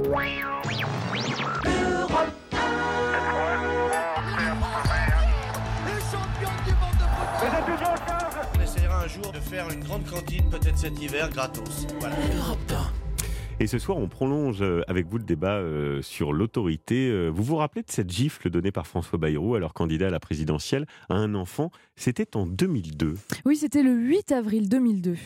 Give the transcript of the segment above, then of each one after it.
On essaiera un jour de faire une grande cantine, peut-être cet hiver, gratos. Voilà. Et ce soir, on prolonge avec vous le débat sur l'autorité. Vous vous rappelez de cette gifle donnée par François Bayrou, alors candidat à la présidentielle, à un enfant? C'était en 2002. Oui, c'était le 8 avril 2002.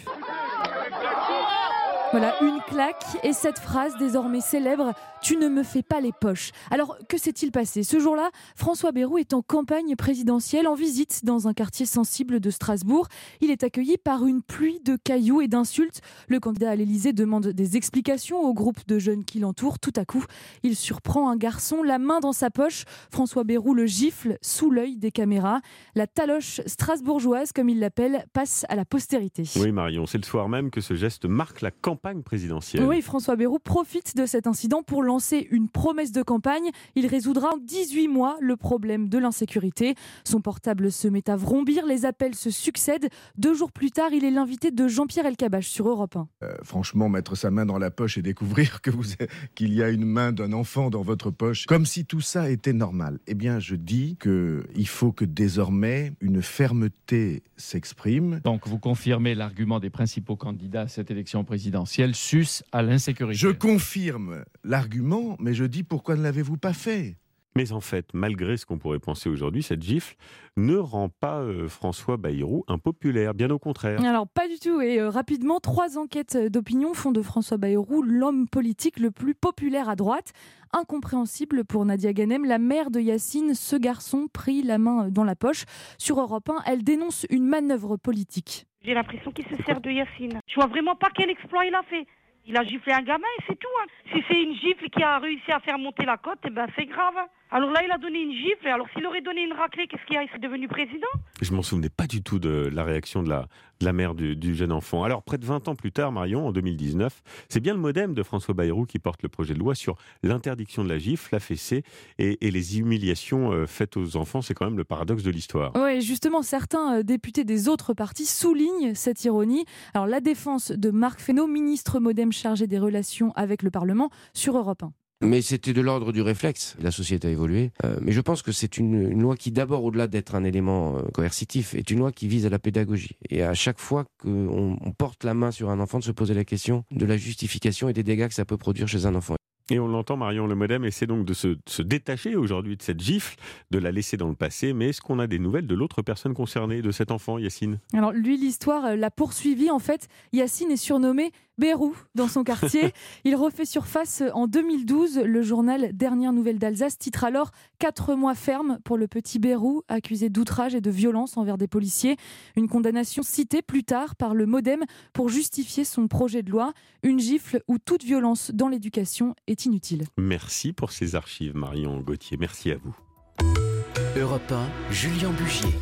Voilà, une claque et cette phrase désormais célèbre « Tu ne me fais pas les poches ». Alors, que s'est-il passé? Ce jour-là, François Bayrou est en campagne présidentielle, en visite dans un quartier sensible de Strasbourg. Il est accueilli par une pluie de cailloux et d'insultes. Le candidat à l'Élysée demande des explications au groupe de jeunes qui l'entourent. Tout à coup, il surprend un garçon, la main dans sa poche. François Bayrou le gifle sous l'œil des caméras. La taloche strasbourgeoise, comme il l'appelle, passe à la postérité. Oui, Marion, c'est le soir même que ce geste marque la campagne présidentielle. Oui, François Bayrou profite de cet incident pour lancer une promesse de campagne. Il résoudra en 18 mois le problème de l'insécurité. Son portable se met à vrombir, les appels se succèdent. 2 jours plus tard, il est l'invité de Jean-Pierre Elkabbach sur Europe 1. Franchement, mettre sa main dans la poche et découvrir qu'il y a une main d'un enfant dans votre poche, comme si tout ça était normal. Eh bien, je dis qu'il faut que désormais une fermeté s'exprime. Donc, vous confirmez l'argument des principaux candidats à cette élection présidentielle, sus à l'insécurité. Je confirme l'argument, mais je dis pourquoi ne l'avez-vous pas fait ? Mais en fait, malgré ce qu'on pourrait penser aujourd'hui, cette gifle ne rend pas François Bayrou impopulaire, bien au contraire. Alors pas du tout, et rapidement, 3 enquêtes d'opinion font de François Bayrou l'homme politique le plus populaire à droite. Incompréhensible pour Nadia Ganem, la mère de Yacine, ce garçon pris la main dans la poche. Sur Europe 1, elle dénonce une manœuvre politique. J'ai l'impression qu'il se sert de Yacine. Je vois vraiment pas quel exploit il a fait. Il a giflé un gamin et c'est tout. Si c'est une gifle qui a réussi à faire monter la cote, eh ben c'est grave. Alors là, il a donné une gifle. Alors s'il aurait donné une raclée, qu'est-ce qu'il a? Il serait devenu président. Je m'en souvenais pas du tout de la réaction de la mère du jeune enfant. Alors, près de 20 ans plus tard, Marion, en 2019, c'est bien le MoDem de François Bayrou qui porte le projet de loi sur l'interdiction de la gifle, la fessée et les humiliations faites aux enfants. C'est quand même le paradoxe de l'histoire. Oui, justement, certains députés des autres partis soulignent cette ironie. Alors, la défense de Marc Fesneau, ministre MoDem chargé des relations avec le Parlement, sur Europe 1. Mais c'était de l'ordre du réflexe. La société a évolué. Mais je pense que c'est une loi qui, d'abord, au-delà d'être un élément coercitif, est une loi qui vise à la pédagogie. Et à chaque fois qu'on porte la main sur un enfant, de se poser la question de la justification et des dégâts que ça peut produire chez un enfant. Et on l'entend, Marion, le MoDem essaie donc de se détacher aujourd'hui de cette gifle, de la laisser dans le passé. Mais est-ce qu'on a des nouvelles de l'autre personne concernée, de cet enfant, Yacine? Alors lui, l'histoire l'a poursuivi. En fait, Yacine est surnommé Bayrou dans son quartier. Il refait surface en 2012. Le journal Dernières Nouvelles d'Alsace titre alors 4 mois ferme pour le petit Bayrou, accusé d'outrage et de violence envers des policiers. Une condamnation citée plus tard par le MoDem pour justifier son projet de loi. Une gifle où toute violence dans l'éducation est inutile. Merci pour ces archives, Marion Gauthier. Merci à vous. Europe 1, Julien Bugier.